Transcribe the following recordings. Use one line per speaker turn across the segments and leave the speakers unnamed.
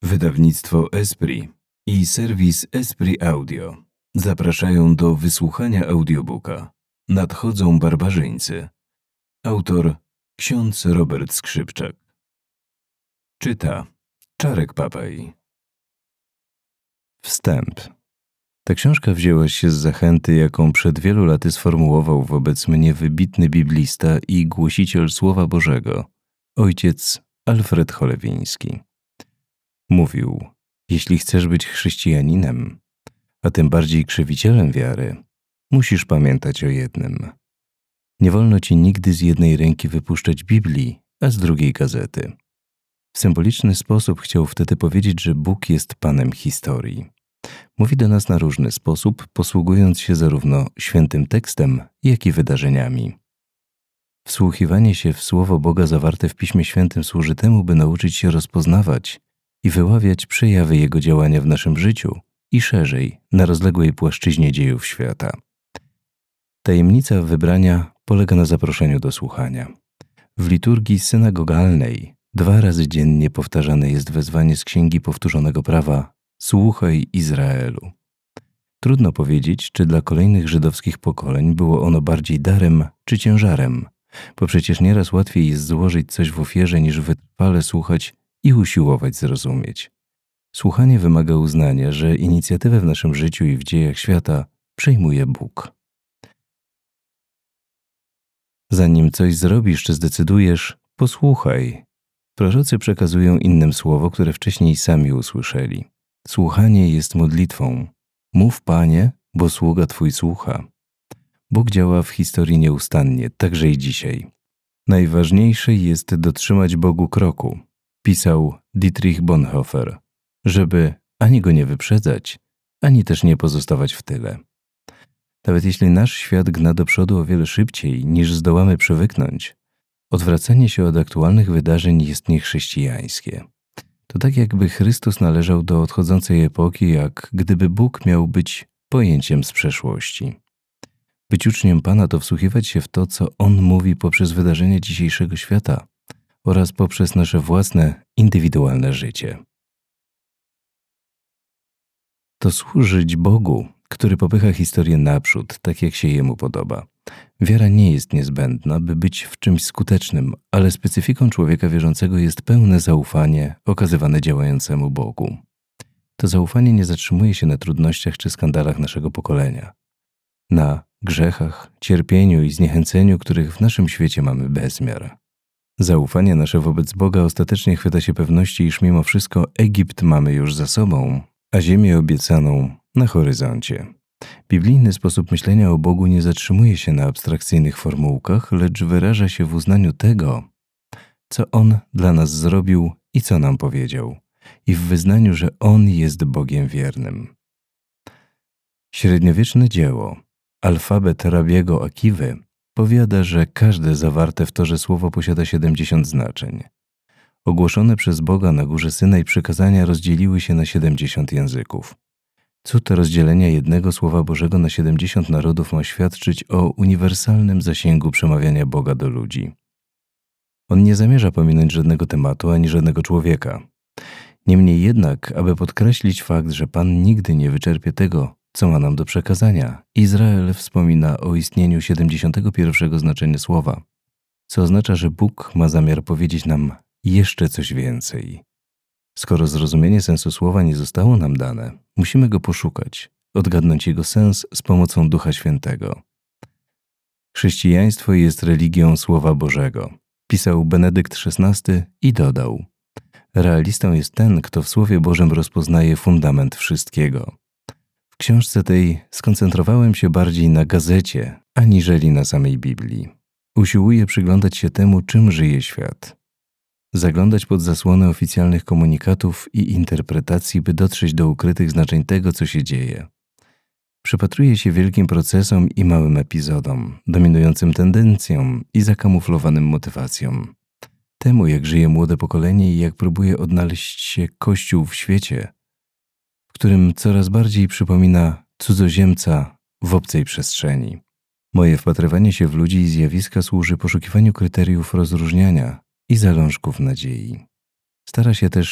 Wydawnictwo Esprit i serwis Esprit Audio zapraszają do wysłuchania audiobooka Nadchodzą barbarzyńcy. Autor ksiądz Robert Skrzypczak. Czyta Czarek Papaj. Wstęp. Ta książka wzięła się z zachęty, jaką przed wielu laty sformułował wobec mnie wybitny biblista i głosiciel Słowa Bożego, ojciec Alfred Cholewiński. Mówił: jeśli chcesz być chrześcijaninem, a tym bardziej krzewicielem wiary, musisz pamiętać o jednym. Nie wolno ci nigdy z jednej ręki wypuszczać Biblii, a z drugiej gazety. W symboliczny sposób chciał wtedy powiedzieć, że Bóg jest Panem historii. Mówi do nas na różny sposób, posługując się zarówno świętym tekstem, jak i wydarzeniami. Wsłuchiwanie się w Słowo Boga zawarte w Piśmie Świętym służy temu, by nauczyć się rozpoznawać i wyławiać przejawy Jego działania w naszym życiu i szerzej, na rozległej płaszczyźnie dziejów świata. Tajemnica wybrania polega na zaproszeniu do słuchania. W liturgii synagogalnej 2 razy dziennie powtarzane jest wezwanie z Księgi Powtórzonego Prawa: Słuchaj, Izraelu. Trudno powiedzieć, czy dla kolejnych żydowskich pokoleń było ono bardziej darem czy ciężarem, bo przecież nieraz łatwiej jest złożyć coś w ofierze, niż wytrwale słuchać i usiłować zrozumieć. Słuchanie wymaga uznania, że inicjatywę w naszym życiu i w dziejach świata przejmuje Bóg. Zanim coś zrobisz czy zdecydujesz, posłuchaj. Prorocy przekazują innym słowo, które wcześniej sami usłyszeli. Słuchanie jest modlitwą. Mów, Panie, bo sługa Twój słucha. Bóg działa w historii nieustannie, także i dzisiaj. Najważniejsze jest dotrzymać Bogu kroku, pisał Dietrich Bonhoeffer, żeby ani Go nie wyprzedzać, ani też nie pozostawać w tyle. Nawet jeśli nasz świat gna do przodu o wiele szybciej, niż zdołamy przywyknąć, odwracanie się od aktualnych wydarzeń jest niechrześcijańskie. To tak, jakby Chrystus należał do odchodzącej epoki, jak gdyby Bóg miał być pojęciem z przeszłości. Być uczniem Pana to wsłuchiwać się w to, co On mówi poprzez wydarzenia dzisiejszego świata oraz poprzez nasze własne, indywidualne życie. To służyć Bogu, który popycha historię naprzód, tak jak się Jemu podoba. Wiara nie jest niezbędna, by być w czymś skutecznym, ale specyfiką człowieka wierzącego jest pełne zaufanie okazywane działającemu Bogu. To zaufanie nie zatrzymuje się na trudnościach czy skandalach naszego pokolenia, na grzechach, cierpieniu i zniechęceniu, których w naszym świecie mamy bezmiar. Zaufanie nasze wobec Boga ostatecznie chwyta się pewności, iż mimo wszystko Egipt mamy już za sobą, a ziemię obiecaną na horyzoncie. Biblijny sposób myślenia o Bogu nie zatrzymuje się na abstrakcyjnych formułkach, lecz wyraża się w uznaniu tego, co On dla nas zrobił i co nam powiedział, i w wyznaniu, że On jest Bogiem wiernym. Średniowieczne dzieło, alfabet Rabiego Akiwy, powiada, że każde zawarte w torze słowo posiada 70 znaczeń. Ogłoszone przez Boga na górze Synaj przykazania rozdzieliły się na 70 języków. Cud rozdzielenia jednego Słowa Bożego na 70 narodów ma świadczyć o uniwersalnym zasięgu przemawiania Boga do ludzi. On nie zamierza pominąć żadnego tematu ani żadnego człowieka. Niemniej jednak, aby podkreślić fakt, że Pan nigdy nie wyczerpie tego, co ma nam do przekazania, Izrael wspomina o istnieniu 71 znaczenia słowa, co oznacza, że Bóg ma zamiar powiedzieć nam jeszcze coś więcej. Skoro zrozumienie sensu słowa nie zostało nam dane, musimy go poszukać, odgadnąć jego sens z pomocą Ducha Świętego. Chrześcijaństwo jest religią Słowa Bożego, pisał Benedykt XVI i dodał: realistą jest ten, kto w Słowie Bożym rozpoznaje fundament wszystkiego. W książce tej skoncentrowałem się bardziej na gazecie, aniżeli na samej Biblii. Usiłuję przyglądać się temu, czym żyje świat. Zaglądać pod zasłonę oficjalnych komunikatów i interpretacji, by dotrzeć do ukrytych znaczeń tego, co się dzieje. Przypatruję się wielkim procesom i małym epizodom, dominującym tendencjom i zakamuflowanym motywacjom. Temu, jak żyje młode pokolenie i jak próbuje odnaleźć się Kościół w świecie, w którym coraz bardziej przypomina cudzoziemca w obcej przestrzeni. Moje wpatrywanie się w ludzi i zjawiska służy poszukiwaniu kryteriów rozróżniania i zalążków nadziei. Stara się też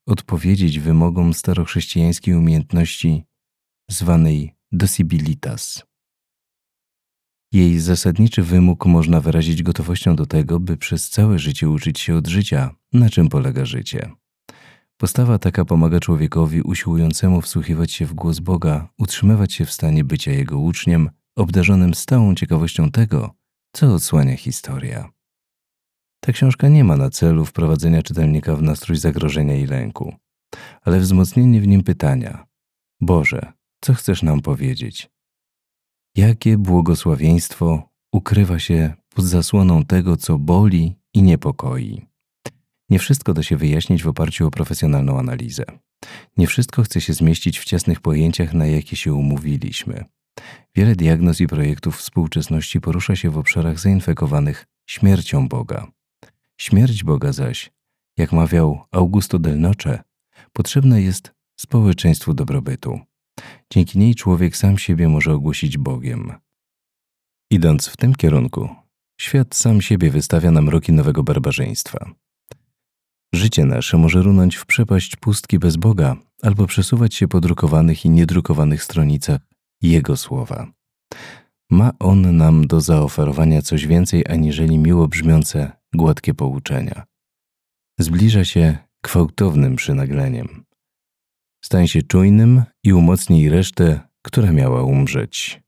odpowiedzieć wymogom starochrześcijańskiej umiejętności zwanej docibilitas. Jej zasadniczy wymóg można wyrazić gotowością do tego, by przez całe życie uczyć się od życia, na czym polega życie. Postawa taka pomaga człowiekowi usiłującemu wsłuchiwać się w głos Boga, utrzymywać się w stanie bycia Jego uczniem, obdarzonym stałą ciekawością tego, co odsłania historia. Ta książka nie ma na celu wprowadzenia czytelnika w nastrój zagrożenia i lęku, ale wzmocnienie w nim pytania: Boże, co chcesz nam powiedzieć? Jakie błogosławieństwo ukrywa się pod zasłoną tego, co boli i niepokoi? Nie wszystko da się wyjaśnić w oparciu o profesjonalną analizę. Nie wszystko chce się zmieścić w ciasnych pojęciach, na jakie się umówiliśmy. Wiele diagnoz i projektów współczesności porusza się w obszarach zainfekowanych śmiercią Boga. Śmierć Boga zaś, jak mawiał Augusto del Noce, potrzebna jest społeczeństwu dobrobytu. Dzięki niej człowiek sam siebie może ogłosić Bogiem. Idąc w tym kierunku, świat sam siebie wystawia na mroki nowego barbarzyństwa. Życie nasze może runąć w przepaść pustki bez Boga albo przesuwać się po drukowanych i niedrukowanych stronicach Jego słowa. Ma On nam do zaoferowania coś więcej aniżeli miło brzmiące, gładkie pouczenia. Zbliża się gwałtownym przynagleniem. Stań się czujnym i umocnij resztę, która miała umrzeć.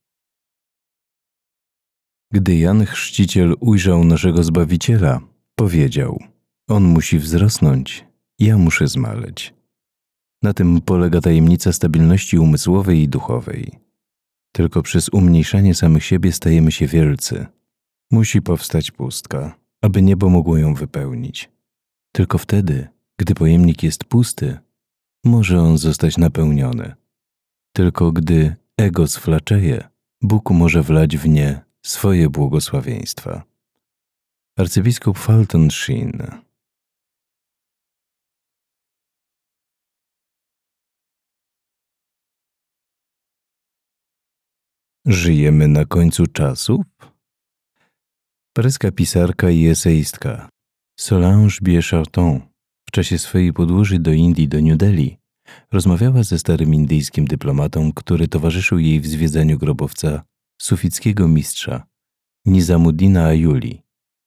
Gdy Jan Chrzciciel ujrzał naszego Zbawiciela, powiedział: On musi wzrosnąć, ja muszę zmaleć. Na tym polega tajemnica stabilności umysłowej i duchowej. Tylko przez umniejszanie samych siebie stajemy się wielcy. Musi powstać pustka, aby niebo mogło ją wypełnić. Tylko wtedy, gdy pojemnik jest pusty, może on zostać napełniony. Tylko gdy ego sflaczeje, Bóg może wlać w nie swoje błogosławieństwa. Arcybiskup Fulton Sheen. Żyjemy na końcu czasów? Paryska pisarka i eseistka Solange Biecharton w czasie swojej podróży do Indii, do New Delhi, rozmawiała ze starym indyjskim dyplomatą, który towarzyszył jej w zwiedzaniu grobowca sufickiego mistrza Nizamuddina Ayuli,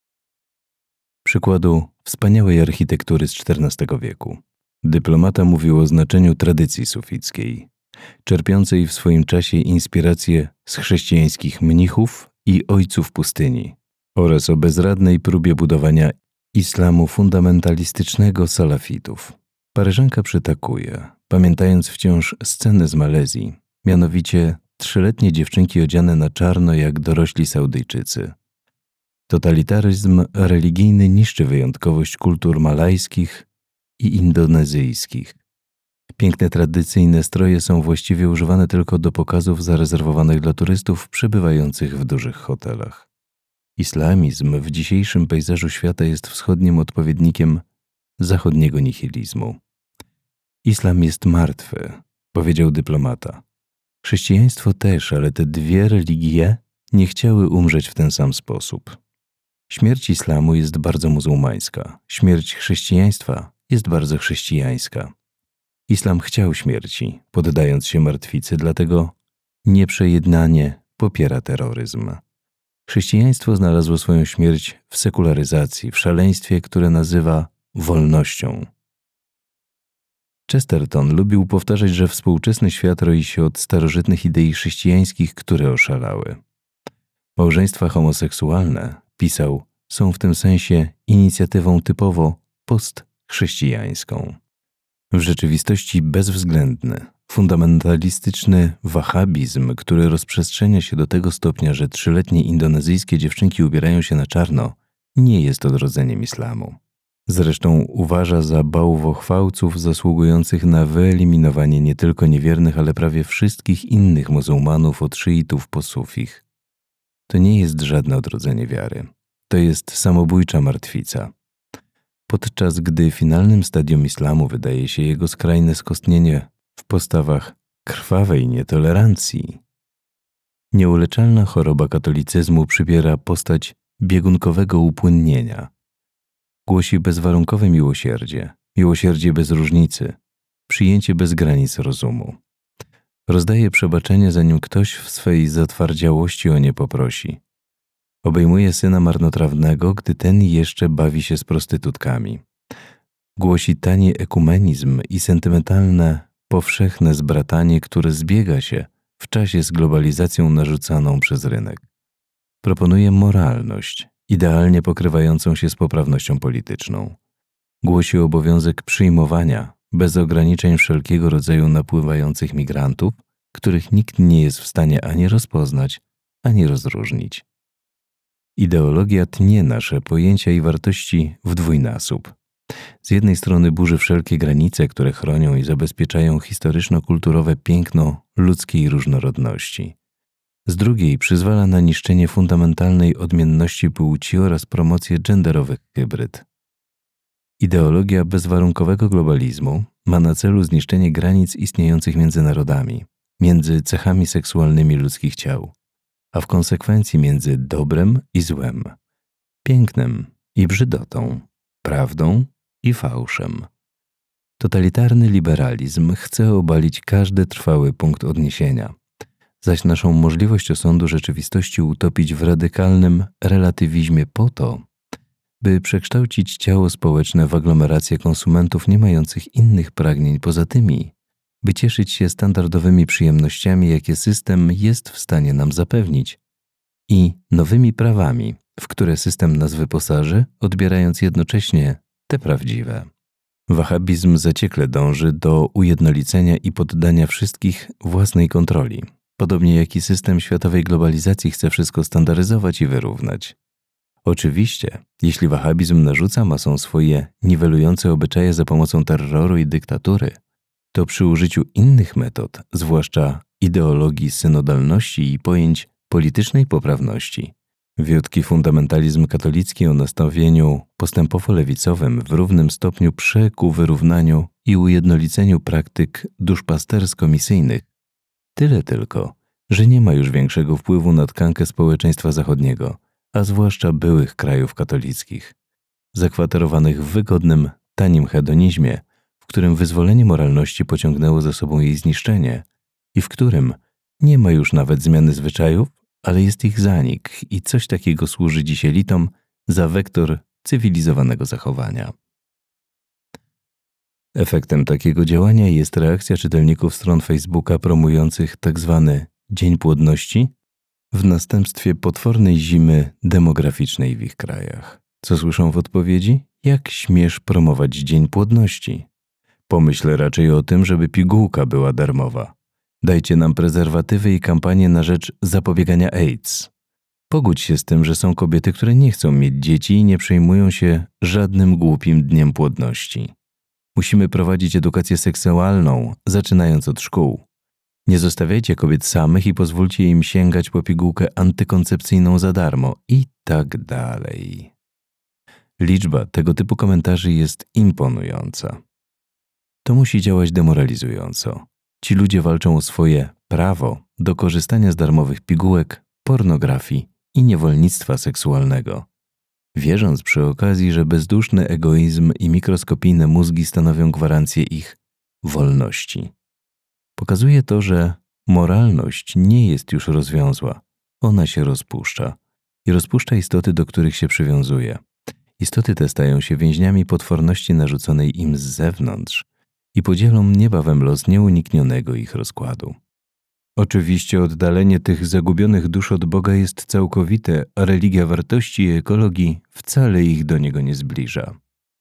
przykładu wspaniałej architektury z XIV wieku. Dyplomata mówił o znaczeniu tradycji sufickiej, czerpiącej w swoim czasie inspiracje z chrześcijańskich mnichów i ojców pustyni, oraz o bezradnej próbie budowania islamu fundamentalistycznego salafitów. Paryżanka przytakuje, pamiętając wciąż sceny z Malezji, mianowicie 3-letnie dziewczynki odziane na czarno jak dorośli Saudyjczycy. Totalitaryzm religijny niszczy wyjątkowość kultur malajskich i indonezyjskich. Piękne tradycyjne stroje są właściwie używane tylko do pokazów zarezerwowanych dla turystów przebywających w dużych hotelach. Islamizm w dzisiejszym pejzażu świata jest wschodnim odpowiednikiem zachodniego nihilizmu. Islam jest martwy, powiedział dyplomata. Chrześcijaństwo też, ale te dwie religie nie chciały umrzeć w ten sam sposób. Śmierć islamu jest bardzo muzułmańska, śmierć chrześcijaństwa jest bardzo chrześcijańska. Islam chciał śmierci, poddając się martwicy, dlatego nieprzejednanie popiera terroryzm. Chrześcijaństwo znalazło swoją śmierć w sekularyzacji, w szaleństwie, które nazywa wolnością. Chesterton lubił powtarzać, że współczesny świat roi się od starożytnych idei chrześcijańskich, które oszalały. Małżeństwa homoseksualne, pisał, są w tym sensie inicjatywą typowo postchrześcijańską. W rzeczywistości bezwzględny, fundamentalistyczny wahhabizm, który rozprzestrzenia się do tego stopnia, że 3-letnie indonezyjskie dziewczynki ubierają się na czarno, nie jest odrodzeniem islamu. Zresztą uważa za bałwochwalców zasługujących na wyeliminowanie nie tylko niewiernych, ale prawie wszystkich innych muzułmanów od szyitów po sufich. To nie jest żadne odrodzenie wiary. To jest samobójcza martwica. Podczas gdy finalnym stadium islamu wydaje się jego skrajne skostnienie w postawach krwawej nietolerancji, nieuleczalna choroba katolicyzmu przybiera postać biegunkowego upłynnienia. Głosi bezwarunkowe miłosierdzie, miłosierdzie bez różnicy, przyjęcie bez granic rozumu. Rozdaje przebaczenie, zanim ktoś w swej zatwardziałości o nie poprosi. Obejmuje syna marnotrawnego, gdy ten jeszcze bawi się z prostytutkami. Głosi tani ekumenizm i sentymentalne, powszechne zbratanie, które zbiega się w czasie z globalizacją narzucaną przez rynek. Proponuje moralność, idealnie pokrywającą się z poprawnością polityczną. Głosi obowiązek przyjmowania, bez ograniczeń wszelkiego rodzaju napływających migrantów, których nikt nie jest w stanie ani rozpoznać, ani rozróżnić. Ideologia tnie nasze pojęcia i wartości w dwójnasób. Z jednej strony burzy wszelkie granice, które chronią i zabezpieczają historyczno-kulturowe piękno ludzkiej różnorodności. Z drugiej przyzwala na niszczenie fundamentalnej odmienności płci oraz promocję genderowych hybryd. Ideologia bezwarunkowego globalizmu ma na celu zniszczenie granic istniejących między narodami, między cechami seksualnymi ludzkich ciał, a w konsekwencji między dobrem i złem, pięknem i brzydotą, prawdą i fałszem. Totalitarny liberalizm chce obalić każdy trwały punkt odniesienia, zaś naszą możliwość osądu rzeczywistości utopić w radykalnym relatywizmie po to, by przekształcić ciało społeczne w aglomerację konsumentów nie mających innych pragnień poza tymi, by cieszyć się standardowymi przyjemnościami, jakie system jest w stanie nam zapewnić, i nowymi prawami, w które system nas wyposaży, odbierając jednocześnie te prawdziwe. Wahhabizm zaciekle dąży do ujednolicenia i poddania wszystkich własnej kontroli, podobnie jak i system światowej globalizacji chce wszystko standaryzować i wyrównać. Oczywiście, jeśli wahhabizm narzuca masom swoje niwelujące obyczaje za pomocą terroru i dyktatury, to przy użyciu innych metod, zwłaszcza ideologii synodalności i pojęć politycznej poprawności, wiotki fundamentalizm katolicki o nastawieniu postępowo-lewicowym w równym stopniu prze ku wyrównaniu i ujednoliceniu praktyk duszpastersko-misyjnych. Tyle tylko, że nie ma już większego wpływu na tkankę społeczeństwa zachodniego, a zwłaszcza byłych krajów katolickich, zakwaterowanych w wygodnym, tanim hedonizmie, w którym wyzwolenie moralności pociągnęło za sobą jej zniszczenie i w którym nie ma już nawet zmiany zwyczajów, ale jest ich zanik i coś takiego służy dziś elitom za wektor cywilizowanego zachowania. Efektem takiego działania jest reakcja czytelników stron Facebooka promujących tzw. Dzień Płodności w następstwie potwornej zimy demograficznej w ich krajach. Co słyszą w odpowiedzi? Jak śmiesz promować Dzień Płodności? Pomyśl raczej o tym, żeby pigułka była darmowa. Dajcie nam prezerwatywy i kampanię na rzecz zapobiegania AIDS. Pogódź się z tym, że są kobiety, które nie chcą mieć dzieci i nie przejmują się żadnym głupim dniem płodności. Musimy prowadzić edukację seksualną, zaczynając od szkół. Nie zostawiajcie kobiet samych i pozwólcie im sięgać po pigułkę antykoncepcyjną za darmo i tak dalej. Liczba tego typu komentarzy jest imponująca. To musi działać demoralizująco. Ci ludzie walczą o swoje prawo do korzystania z darmowych pigułek, pornografii i niewolnictwa seksualnego, wierząc przy okazji, że bezduszny egoizm i mikroskopijne mózgi stanowią gwarancję ich wolności. Pokazuje to, że moralność nie jest już rozwiązła, ona się rozpuszcza i rozpuszcza istoty, do których się przywiązuje. Istoty te stają się więźniami potworności narzuconej im z zewnątrz i podzielą niebawem los nieuniknionego ich rozkładu. Oczywiście oddalenie tych zagubionych dusz od Boga jest całkowite, a religia wartości i ekologii wcale ich do Niego nie zbliża.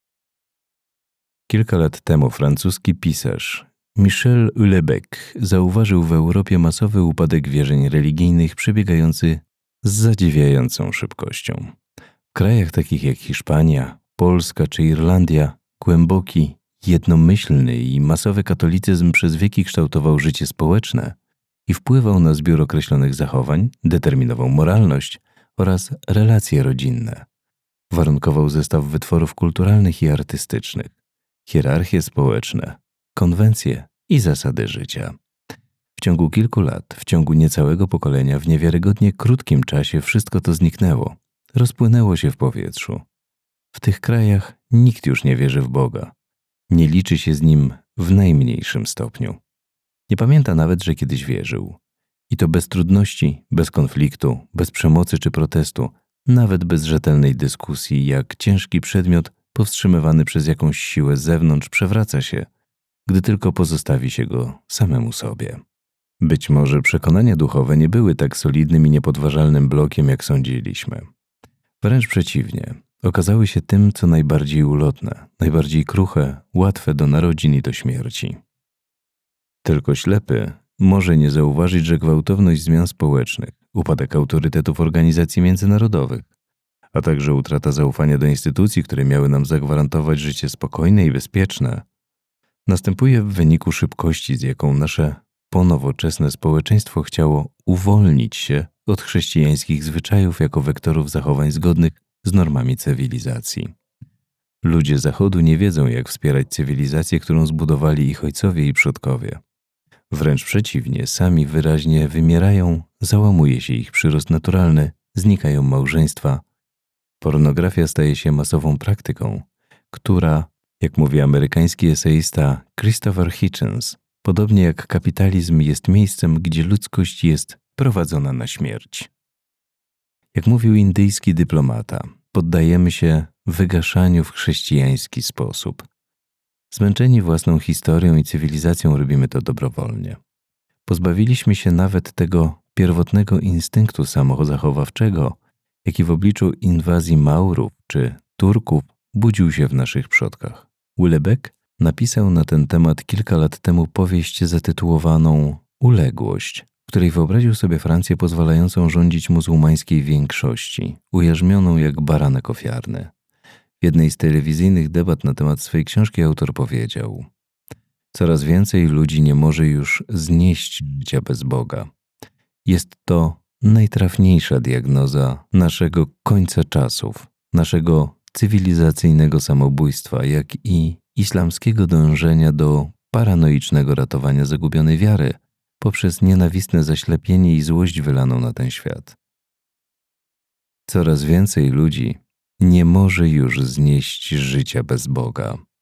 Kilka lat temu francuski pisarz Michel Houellebecq zauważył w Europie masowy upadek wierzeń religijnych przebiegający z zadziwiającą szybkością. W krajach takich jak Hiszpania, Polska czy Irlandia głęboki, jednomyślny i masowy katolicyzm przez wieki kształtował życie społeczne i wpływał na zbiór określonych zachowań, determinował moralność oraz relacje rodzinne. Warunkował zestaw wytworów kulturalnych i artystycznych, hierarchie społeczne, konwencje i zasady życia. W ciągu kilku lat, w ciągu niecałego pokolenia, w niewiarygodnie krótkim czasie wszystko to zniknęło, rozpłynęło się w powietrzu. W tych krajach nikt już nie wierzy w Boga. Nie liczy się z nim w najmniejszym stopniu. Nie pamięta nawet, że kiedyś wierzył. I to bez trudności, bez konfliktu, bez przemocy czy protestu, nawet bez rzetelnej dyskusji, jak ciężki przedmiot powstrzymywany przez jakąś siłę z zewnątrz przewraca się, gdy tylko pozostawi się go samemu sobie. Być może przekonania duchowe nie były tak solidnym i niepodważalnym blokiem, jak sądziliśmy. Wręcz przeciwnie, okazały się tym, co najbardziej ulotne, najbardziej kruche, łatwe do narodzin i do śmierci. Tylko ślepy może nie zauważyć, że gwałtowność zmian społecznych, upadek autorytetów organizacji międzynarodowych, a także utrata zaufania do instytucji, które miały nam zagwarantować życie spokojne i bezpieczne, następuje w wyniku szybkości, z jaką nasze ponowoczesne społeczeństwo chciało uwolnić się od chrześcijańskich zwyczajów jako wektorów zachowań zgodnych z normami cywilizacji. Ludzie Zachodu nie wiedzą, jak wspierać cywilizację, którą zbudowali ich ojcowie i przodkowie. Wręcz przeciwnie, sami wyraźnie wymierają, załamuje się ich przyrost naturalny, znikają małżeństwa. Pornografia staje się masową praktyką, która, jak mówi amerykański eseista Christopher Hitchens, podobnie jak kapitalizm jest miejscem, gdzie ludzkość jest prowadzona na śmierć. Jak mówił indyjski dyplomata, poddajemy się wygaszaniu w chrześcijański sposób. Zmęczeni własną historią i cywilizacją robimy to dobrowolnie. Pozbawiliśmy się nawet tego pierwotnego instynktu samozachowawczego, jaki w obliczu inwazji Maurów czy Turków budził się w naszych przodkach. Houellebecq napisał na ten temat kilka lat temu powieść zatytułowaną Uległość, w której wyobraził sobie Francję pozwalającą rządzić muzułmańskiej większości, ujarzmioną jak baranek ofiarny. W jednej z telewizyjnych debat na temat swej książki autor powiedział: coraz więcej ludzi nie może już znieść życia bez Boga. Jest to najtrafniejsza diagnoza naszego końca czasów, naszego cywilizacyjnego samobójstwa, jak i islamskiego dążenia do paranoicznego ratowania zagubionej wiary poprzez nienawistne zaślepienie i złość wylaną na ten świat. Coraz więcej ludzi nie może już znieść życia bez Boga.